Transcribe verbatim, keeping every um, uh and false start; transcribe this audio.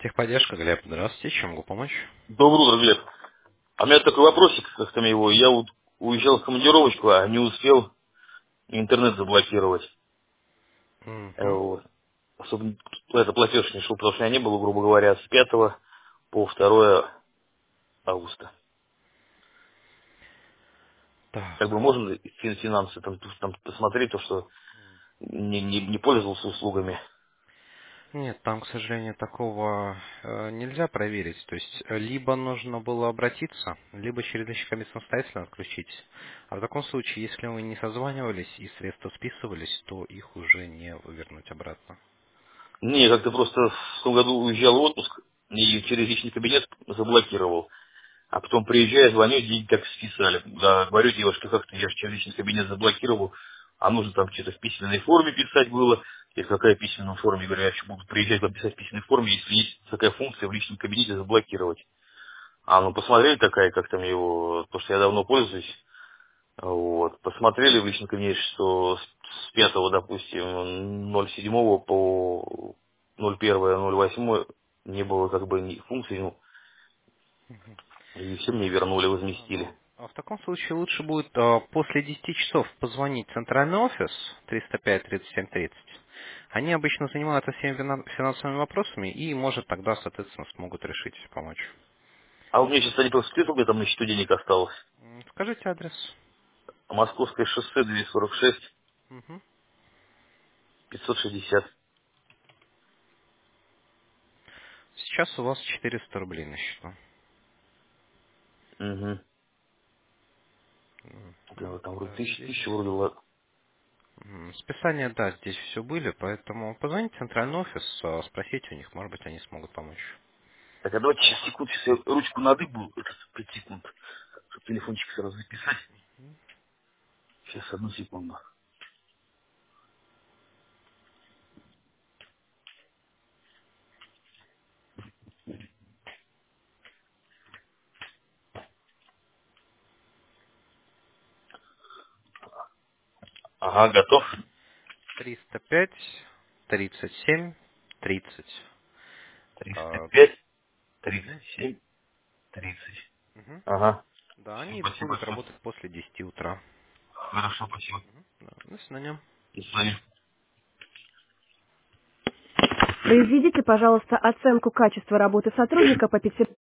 Техподдержка, Глеб, здравствуйте, чем могу помочь? Доброе утро, Глеб. А у меня такой вопросик, как там его, я вот уезжал в командировочку, а не успел интернет заблокировать. Э, Угу. Вот. Особенно это платеж не шел, потому что у меня не было, грубо говоря, с пятого по второе августа. Как бы Так. можно фин- финансы там, там посмотреть, то, что не, не, не пользовался услугами. Нет, там, к сожалению, такого э, нельзя проверить. То есть, э, либо нужно было обратиться, либо через личный самостоятельно отключить. А в таком случае, если вы не созванивались и средства списывались, то их уже не вернуть обратно. Не, как-то просто в том году уезжал в отпуск и через личный кабинет заблокировал. А потом приезжаю, звоню, деньги как списали. Да, говорю девушке, как-то я же через личный кабинет заблокировал, а нужно там что-то в письменной форме писать было. И какая письменная форма? Я говорю, я еще буду приезжать вам писать в письменной форме, если есть такая функция в личном кабинете заблокировать. А ну посмотрели такая, как там его, потому что я давно пользуюсь. Вот. Посмотрели в личном кабинете, что с с пятого, допустим, ноль седьмого по ноль первое, ноль восьмое не было как бы ни функций, ну, и все мне вернули, А, возместили. Ну, а в таком случае лучше будет а, после десяти часов позвонить в центральный офис триста пять тридцать семь тридцать. Они обычно занимаются всеми фина- финансовыми вопросами и, может, тогда, соответственно, смогут решить, помочь. А у меня сейчас они просто список, мне там на счету денег осталось. М, Скажите адрес. Московское шоссе двести сорок шесть, Мгм. пятьсот шестьдесят. Сейчас у вас четыреста рублей на счету. Угу. М, Да, Так, там вроде да, тысяча, здесь... тысяча вроде была. м, Списания, да, здесь все были, поэтому позвоните в центральный офис, а, спросите у них, может быть, они смогут помочь. Так, а давайте сейчас секунд, сейчас я ручку надыбу, это пять секунд, чтобы телефончик сразу записать. Сейчас, одну секунду. Ага, готов. триста пять тридцать семь тридцать. триста А, пять, мгм, тридцать семь, тридцать. мгм. Ага. Да, Все, они спасибо будут большое. работать после десяти утра. Хорошо, спасибо. Да, до свидания. До свидания. Произведите, пожалуйста, оценку качества работы сотрудника по пяти